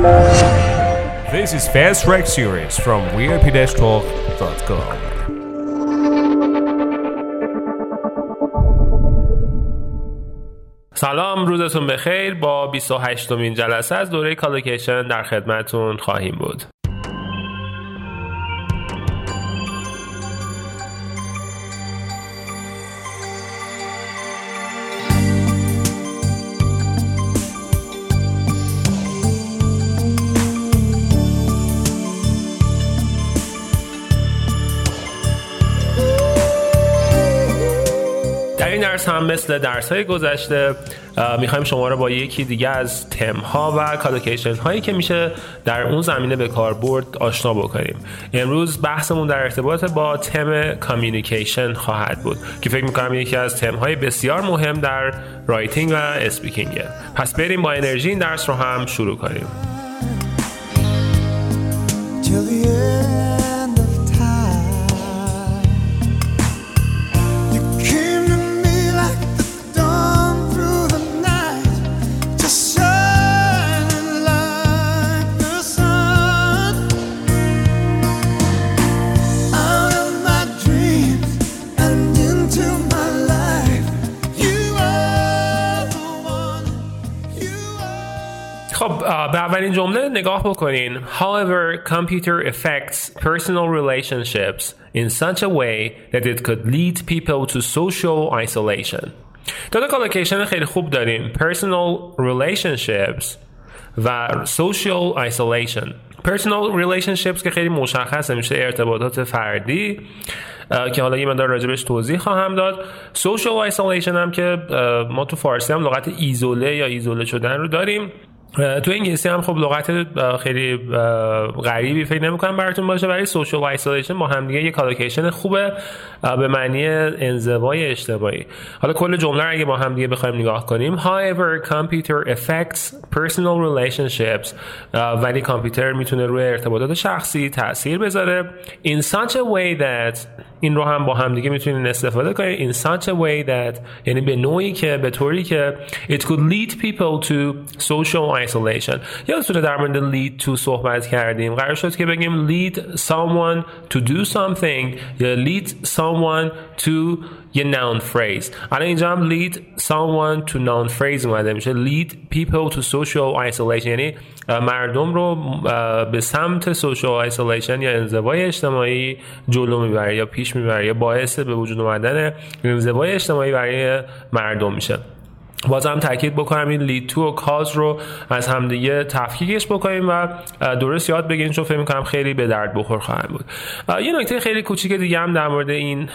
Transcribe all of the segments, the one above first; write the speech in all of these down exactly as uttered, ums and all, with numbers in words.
This is Fast Track Series from V I P talk dot com. سلام، روزتون بخیر. با بیست و هشتمین جلسه از دوره کالوکیشن در خدمتتون خواهیم بود. در این درس هم مثل درس‌های گذشته میخوایم شما رو با یکی دیگه از تم‌ها و کالوکیشن هایی که میشه در اون زمینه به کار برد آشنا بکنیم. امروز بحثمون در ارتباط با تم کامیونیکیشن خواهد بود که فکر میکنم یکی از تم‌های بسیار مهم در رایتینگ و اسپیکینگه. پس بریم با انرژی این درس رو هم شروع کنیم. خب به اولین جمله نگاه بکنین. However, computer affects personal relationships in such a way that it could lead people to social isolation. دو تا کالوکیشن خیلی خوب داریم. Personal relationships و social isolation. Personal relationships که خیلی مشخصه، میشه ارتباطات فردی که حالا یه مقدار راجبش توضیح خواهم داد. social isolation هم که ما تو فارسی هم لغت ایزوله یا ایزوله شدن رو داریم. تو انگلیسی هم خب لغت خیلی غریبی فکر نمی‌کنم براتون باشه، ولی سوشال آیسولیشن با هم دیگه یه کالوکیشن خوبه به معنی انزوای اجتماعی. حالا کل جمله رو اگه با هم دیگه بخوایم نگاه کنیم، however computer affects personal relationships، ولی کامپیوتر میتونه روی ارتباطات شخصی تأثیر بذاره in such a way that، این رو هم با هم دیگه میتونین استفاده کنید in such a way that، یعنی به نوعی که به طوری که it could lead people to social isolation. یادتونه در مورد lead to صحبت کردیم، قرار شد که بگیم lead someone to do something یا lead someone to یه noun phrase. الان اینجا هم lead someone to noun phrase اومده، میشه lead people to social isolation، یعنی مردم رو به سمت social isolation یا انزوای اجتماعی جلو میبره یا پیش میبره یا باعث به وجود اومدن انزوای اجتماعی برای مردم میشه. بازم تاکید بکنم این lead to و cause رو از همدیگه تفکیکش بکنیم و درست یاد بگیرین، چون فکر می‌کنم خیلی به درد بخور خواهند بود. یه نکته خیلی کوچیک دیگه هم در مورد این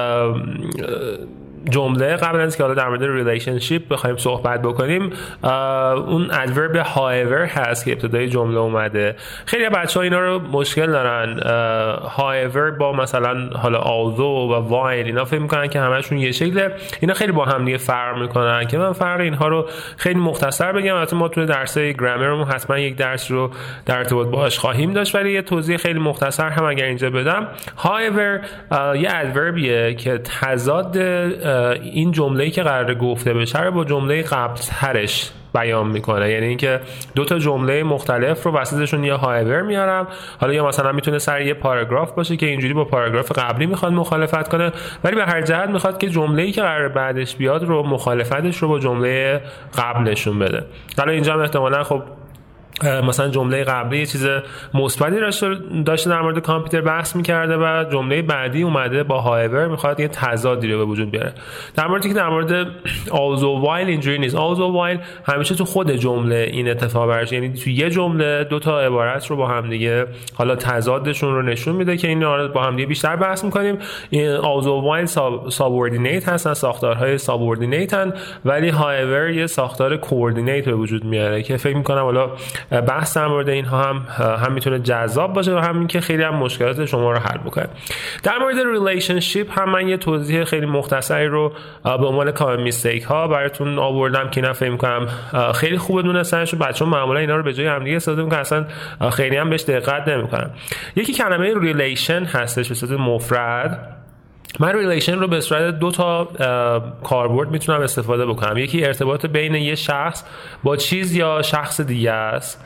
جمله قبل از که حالا در مورد ریلیشنشیپ بخوایم صحبت بکنیم، اون ادورب however هست که ابتدای جمله اومده. خیلی بچه‌ها اینا رو مشکل دارن، however با مثلا حالا although و while اینا فکر میکنن که همشون یه شکله. اینا خیلی با هم دیگه فرق میکنن که من فرق اینها رو خیلی مختصر بگم. البته ما تو درسای گرامرمون حتما یک درس رو در ارتباط باهاش خواهیم داشت، ولی یه توضیح خیلی مختصر هم اگر اینجا بدم، however یه ادوربیه که تضاد این جمله‌ای که قراره گفته بشه رو با جمله قبل ترش بیان میکنه. یعنی اینکه دو تا جمله مختلف رو وسطشون یه هایور میارم، حالا یا مثلا میتونه سر یه پاراگراف باشه که اینجوری با پاراگراف قبلی میخواد مخالفت کنه، ولی به هر جهت میخواد که جمله‌ای که قراره بعدش بیاد رو مخالفتش رو با جمله قبلشون بده. حالا اینجا هم احتمالاً خب مثلا جمله قبلی یه چیز مثبتی داشته در مورد کامپیوتر بحث میکرده و جمله بعدی اومده با هایور میخواد یه تضادی رو به وجود بیاره. در موردی که در مورد although while اینجوری نیست. although while همیشه تو خود جمله این اتفاق برشه، یعنی تو یه جمله دو تا عبارت رو با هم دیگه حالا تضادشون رو نشون میده که این رو با هم دیگه بیشتر بحث میکنیم. این although while subordinate هستن، ساختارهای subordinate هستن، ولی however یه ساختار coordinate به وجود میاره که فکر میکنم حالا بحث در مورد اینها هم هم میتونه جذاب باشه و همین که خیلی هم مشکلات شما رو حل بکنه. در مورد ریلیشنشیپ هم من یه توضیح خیلی مختصری رو به عنوان کامن میستیک ها براتون آوردم که اینا فکر می‌کنم خیلی خوبه دونستنش. بچه‌ها معمولا اینا رو به جای هم دیگه استفاده می‌کنن، اصلا خیلی هم بهش دقت نمی‌کنن. یکی کلمه ریلیشن هستش به صورت مفرد. من ریلیشن رو به صورت دو تا کاربرد میتونم استفاده بکنم. یکی ارتباط بین یه شخص با چیز یا شخص دیگه است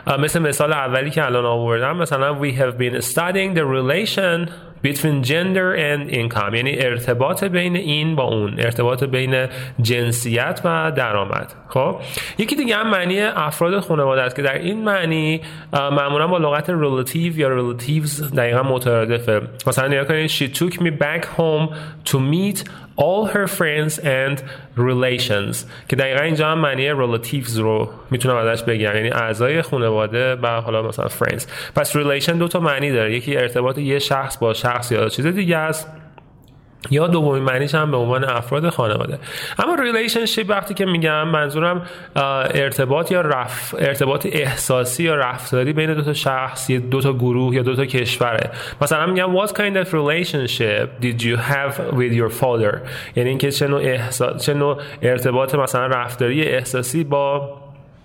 مثل مثال اولی که الان آوردم، مثلا we have been studying the relation between gender and income، یعنی ارتباط بین این با اون، ارتباط بین جنسیت و درآمد. خب یکی دیگه هم معنی افراد خانواده است که در این معنی معمولا با لغت relative یا relatives دقیقا مترادفه. مثلا نگاه کنید she took me back home to meet all her friends and relations، که دقیقا اینجا هم معنی relatives رو میتونم ازش بگم، یعنی اعضای خانواده و حالا مثلا friends. پس relation دو تا معنی داره، یکی ارتباط یه شخص با شخص یا چیز دیگه است، یا دومین معنیش هم به عنوان افراد خانواده. اما ریلیشنشیپ وقتی که میگم منظورم ارتباط یا رف... ارتباط احساسی یا رفتاری بین دو تا شخص یا دو تا گروه یا دو تا کشوره. مثلا میگم what kind of relationship did you have with your father، یعنی اینکه چه نوع احساس چه نوع ارتباط مثلا رفتاری احساسی با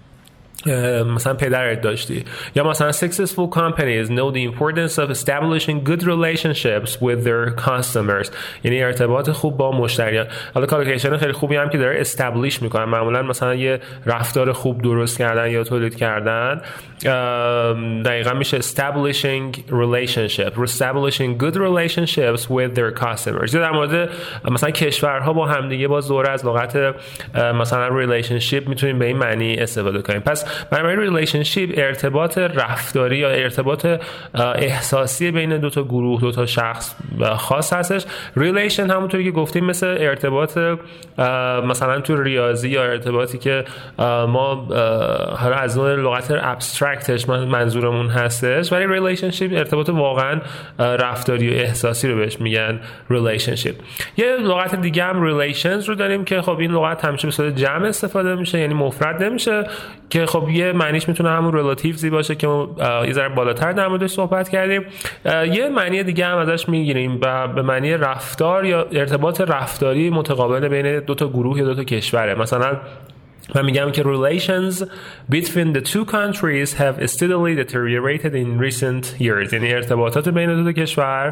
مثلا پدرت داشتی. یا مثلا successful companies know the importance of establishing good relationships with their customers، یعنی ارتباط خوب با مشتریان. حالا کالکولیشن خیلی خوبی هم که داره استابلیش میکنن، معمولا مثلا یه رفتار خوب درست کردن یا تولید کردن دقیقا میشه establishing relationship establishing good relationships with their customers. یا در مورد مثلا کشورها با همدیگه باز دوره از لغت مثلا relationship میتونیم به این معنی استفاده کنیم. پس برای ریلیشنشیپ ارتباط رفتاری یا ارتباط احساسی بین دو تا گروه، دو تا شخص خاص هستش. ریلیشن همونطوری که گفتیم مثل ارتباط مثلا تو ریاضی یا ارتباطی که ما حالا از نوع لغت ابسترکتش منظورمون هستش، ولی ریلیشنشیپ ارتباط واقعا رفتاری و احساسی رو بهش میگن ریلیشنشیپ. یه لغت دیگه هم ریلیشنز رو داریم که خب این لغت همیشه به صورت جمع استفاده میشه، یعنی مفرد نمیشه، که خب یه معنیش میتونه همون ریلیتیوزی باشه که یه ذره بالاتر در موردش صحبت کردیم. یه معنی دیگه هم ازش میگیریم و به معنی رفتار یا ارتباط رفتاری متقابل بین دو تا گروه یا دو تا کشوره. مثلا من میگم که relations between the two countries have steadily deteriorated in recent years، یعنی ارتباطات بین دو تا کشور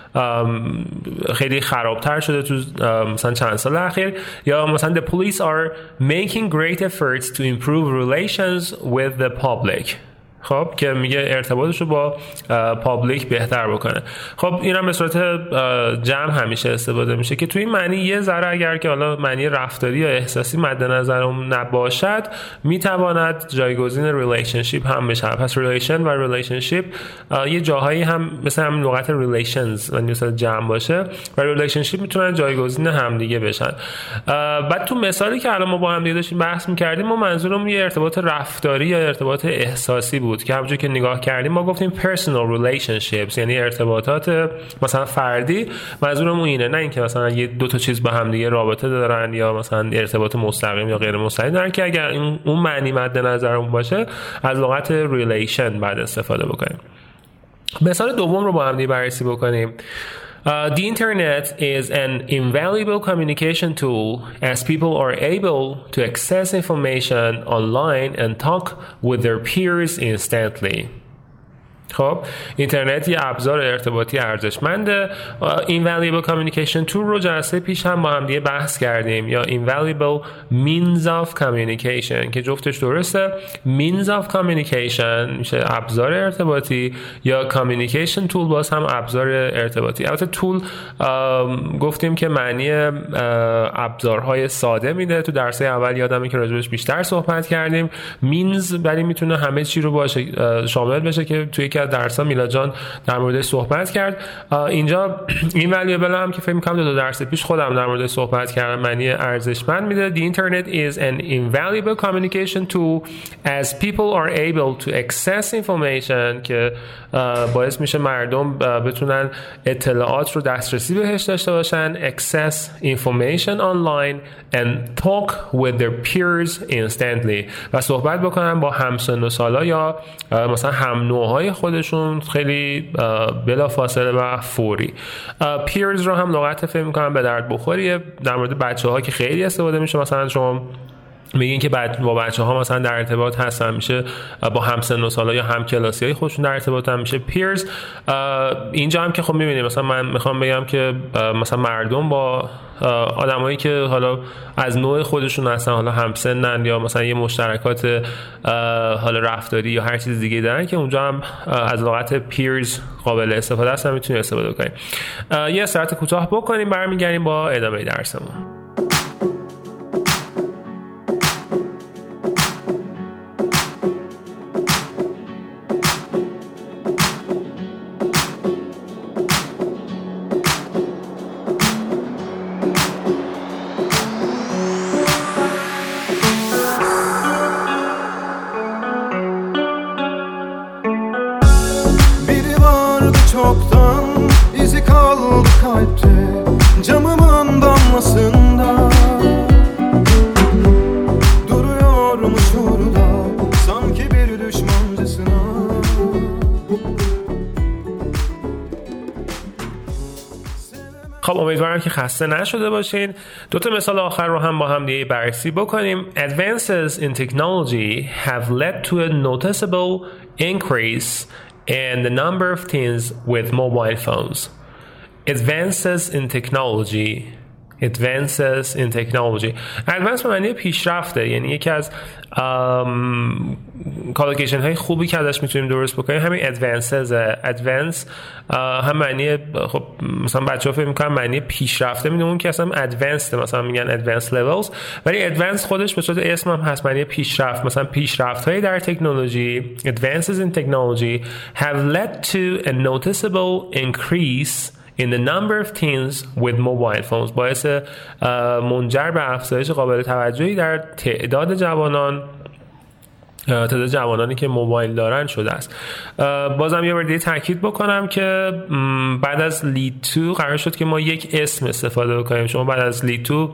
خیلی خرابتر شده تو مثلا چند سال اخیر. یا مثلا the police are making great efforts to improve relations with the public، خب که میگه ارتباطش رو با پابلیک بهتر بکنه. خب این هم به صورت جمع همیشه استفاده میشه که تو این معنی یه ذره اگر که حالا معنی رفتاری یا احساسی مد نظرم نباشد میتواند جایگزین ریلیشنشیپ هم بشه. پس ریلیشن و ریلیشنشیپ یه جاهایی هم مثل همین لغت ریلیشنز و مثلا جمع باشه و ریلیشنشیپ میتونن جایگزین هم دیگه بشن. بعد تو مثالی که الان ما با هم دیگه داشتیم بحث می‌کردیم ما منظورمون یه ارتباط رفتاری یا ارتباط احساسی بود که همونجوری که نگاه کردیم ما گفتیم personal relationships، یعنی ارتباطات مثلا فردی. منظورمون اینه، نه اینکه مثلا یه دو تا چیز با هم دیگه رابطه دارن یا مثلا ارتباط مستقیم یا غیر مستقیم دارن، که اگر این اون معنی مد نظرمون باشه از لغت relation بعد استفاده بکنیم. مثال دوم رو با هم دیگه بررسی بکنیم. Uh, the internet is an invaluable communication tool as people are able to access information online and talk with their peers instantly. خب اینترنت یه ابزار ارتباطی ارزشمنده. invaluable communication tool رو جلسه پیش هم با هم دیگه بحث کردیم، یا invaluable means of communication که جفتش درسته. means of communication میشه ابزار ارتباطی، یا communication tool باز هم ابزار ارتباطی. البته tool گفتیم که معنی ابزارهای ساده میده، تو درس اول یادمه که راجبش بیشتر صحبت کردیم. means ولی میتونه همه چی رو باشه شامل بشه که توی که درسا میلاد جان در موردش صحبت کرد. اینجا این valuable هم که فکر می‌کنم دو تا درس پیش خودم در موردش صحبت کردم معنی ارزشمند میده. The internet is an invaluable communication tool as people are able to access information که باعث میشه مردم بتونن اطلاعات رو دسترسی بهش داشته باشن. access information online and talk with their peers instantly و صحبت بکنن با همسن و سالا یا مثلا هم نوعهای خودشون خیلی بلا فاصله و فوری. پیرز رو هم لغت فکر می‌کنم به درد بخوریه در مورد بچه‌ها که خیلی استفاده میشه. مثلا شما میگین که بعد با بچه‌ها مثلا در ارتباط هستن، میشه با همسن و سالا یا هم کلاسیای خودشون در ارتباط هم میشه peers. اینجا هم که خب میبینید مثلا من میخوام بگم که مثلا مردم با آدمایی که حالا از نوع خودشون هستن، حالا همسنن یا مثلا یه مشترکات حالا رفتاری یا هر چیز دیگه دارن، که اونجا هم از لغت peers قابل استفاده است، هم میتونید استفاده کنیم. یه استراحت کوتاه بکنیم، برمیگردیم با ادامه درسمون. Çoktan izi kaldı kalpte, camımın damlasında duruyormuş orada sanki bir düşmancasına. خب امیدوارم که خسته نشده باشین. دو تا مثال آخر رو هم با هم دیگه بررسی بکنیم. Advances in technology have led to a noticeable increase and the number of teens with mobile phones. Advances in technology. Advances in technology. Advance به معنی پیشرفته، یعنی یکی از کالوکیشن های خوبی که ازش میتونیم درست بکنیم همین advances. advance هم معنی، خب مثلا بچه‌ها فکر می‌کنن معنی پیشرفته میدونن، اون که اصلا advanced مثلا میگن advanced levels، ولی advance خودش به صورت اسم هم هست، معنی پیشرفت. مثلا پیشرفت‌های در تکنولوژی advances in technology have led to a noticeable increase in the number of teens with mobile phones. باعث منجر به افزایش قابل توجهی در تعداد جوانان تعداد جوانانی که موبایل دارن شده است. بازم یه بار دیگه تاکید بکنم که بعد از لید تو قرار شد که ما یک اسم استفاده بکنیم. شما بعد از لید تو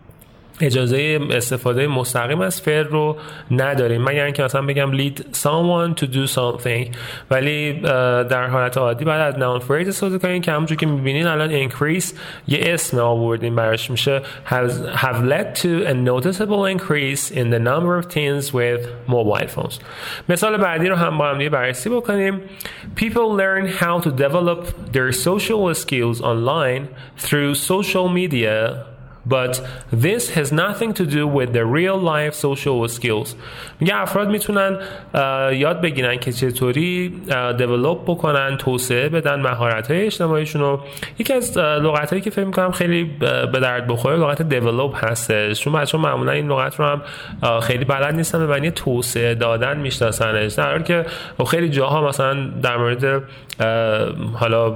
اجازه استفاده مستقیم از فعل رو نداریم، مگر اینکه مثلا بگم lead someone to do something، ولی در حالت عادی بعد از noun phrase استفاده کنیم که همونجور که میبینین الان increase یه اسم آوردیم براش، میشه have, have led to a noticeable increase in the number of teens with mobile phones. مثال بعدی رو هم با هم دیگه بررسی بکنیم. People learn how to develop their social skills online through social media, but this has nothing to do with the real life social skills. میگه افراد میتونن یاد بگیرن که چطوری دیولپ بکنن، توسعه بدن مهارت‌های اجتماعیشون رو. یکی از لغتایی که فکر می‌کنم خیلی به درد بخوره لغت دیولپ هستش، چون بچه‌ها معمولا این لغت رو هم خیلی بلد نیستن، به معنی توسعه دادن میشناسنش، در حالی که خیلی جاها مثلا در مورد حالا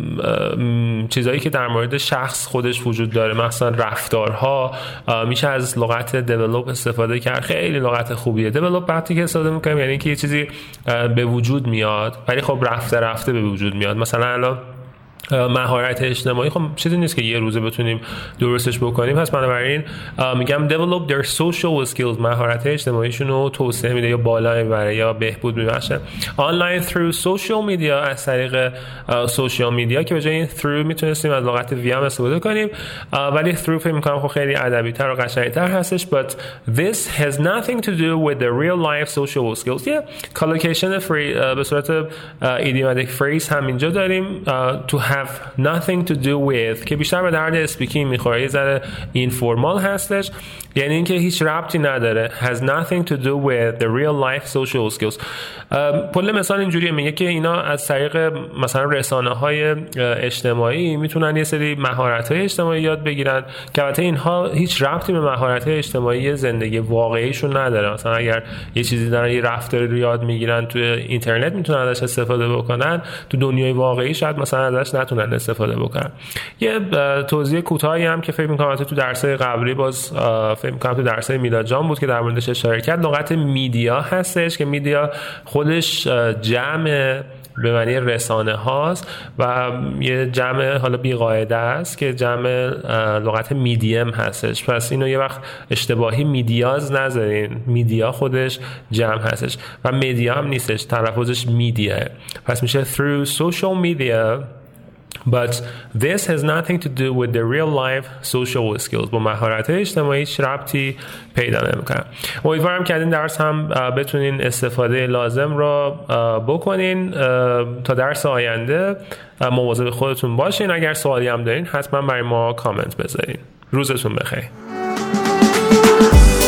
چیزایی که در مورد شخص خودش وجود داره، مثلا رفتارها، میشه از لغت دیولپ استفاده کرد. خیلی لغت خوبیه. دیولپ وقتی که استفاده میکنیم یعنی که یه چیزی به وجود میاد، ولی خب رفته رفته به وجود میاد. مثلا الان مهارت اجتماعی خب چیزی نیست که یه روزه بتونیم درستش بکنیم، پس بنابراین میگم develop their social skills، مهارت اجتماعیشون رو توسعه میده یا بالا میبره یا بهبود میبخشه. online through social media، از طریق سوشال میدیا، که به جای این through میتونستیم از لغت وی هم استفاده کنیم، ولی through فکر میکنم خب خیلی ادبی تر و قشنگی تر هستش. but this has nothing to do with the real life social skills. یه کالوکیشن به صورت ایدیوماتیک فریز هم اینجا داریم، to have nothing to do with، که بیشتر به درد اسپیکینگ میخوره، یه ذره اینفورمال هستش، یعنی اینکه هیچ ربطی نداره. has nothing to do with the real life social skills. کل مثال اینجوریه، میگه که اینا از طریق مثلا رسانه‌های اجتماعی میتونن یه سری مهارت‌های اجتماعی یاد بگیرن که البته اینها هیچ ربطی به مهارت‌های اجتماعی زندگی واقعیشون نداره. مثلا اگر یه چیزی دارن یه رفتاری رو یاد میگیرن توی اینترنت میتونن ازش استفاده بکنن، تو دنیای واقعی شاید مثلا ازش نتونن استفاده بکنن. یه توضیح کوتاهی هم که فکر می‌کنم تو درس‌های قبلی باز فکر می‌کنم تو درس‌های میلاد جان بود که در موردش اشاره کرد، لغت میدیا هستش که میدیا خودش جمع به معنی رسانه هاست و یه جمع حالا بیقاعده است که جمع لغت میدیم هستش. پس اینو یه وقت اشتباهی میدیاز نذارین، میدیا خودش جمع هستش و میدیا هم نیستش، تلفظش میدیه. پس میشه through social media But this has nothing to do with the real life social skills. با مهارت اجتماعی هیچ ربطی پیدا نمیکنه. امیدوارم که این درس هم بتونین استفاده لازم را بکنین. تا درس آینده مواظب خودتون باشین. اگر سوالی هم دارین حتما برای ما کامنت بذارین. روزتون بخیر.